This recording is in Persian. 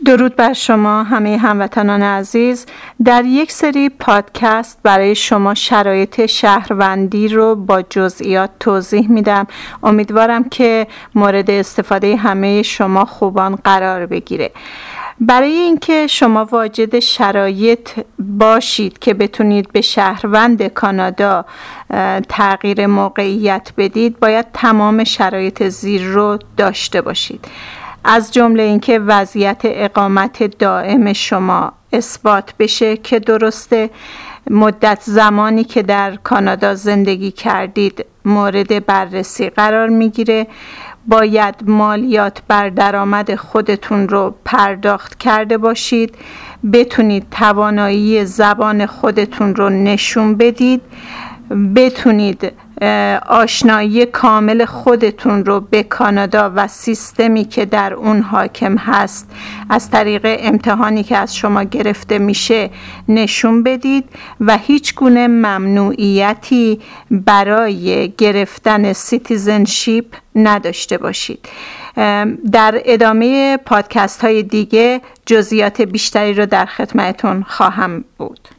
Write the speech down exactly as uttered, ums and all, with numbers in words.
درود بر شما همه هموطنان عزیز. در یک سری پادکست برای شما شرایط شهروندی رو با جزئیات توضیح میدم. امیدوارم که مورد استفاده همه شما خوبان قرار بگیره. برای اینکه شما واجد شرایط باشید که بتونید به شهروند کانادا تغییر موقعیت بدید، باید تمام شرایط زیر رو داشته باشید. از جمله اینکه وضعیت اقامت دائم شما اثبات بشه که درسته، مدت زمانی که در کانادا زندگی کردید مورد بررسی قرار میگیره، باید مالیات بر درآمد خودتون رو پرداخت کرده باشید، بتونید توانایی زبان خودتون رو نشون بدید، بتونید آشنایی کامل خودتون رو به کانادا و سیستمی که در اون حاکم هست از طریق امتحانی که از شما گرفته میشه نشون بدید و هیچ گونه ممنوعیتی برای گرفتن سیتیزنشیپ نداشته باشید. در ادامه پادکست های دیگه جزئیات بیشتری رو در خدمتتون خواهم بود.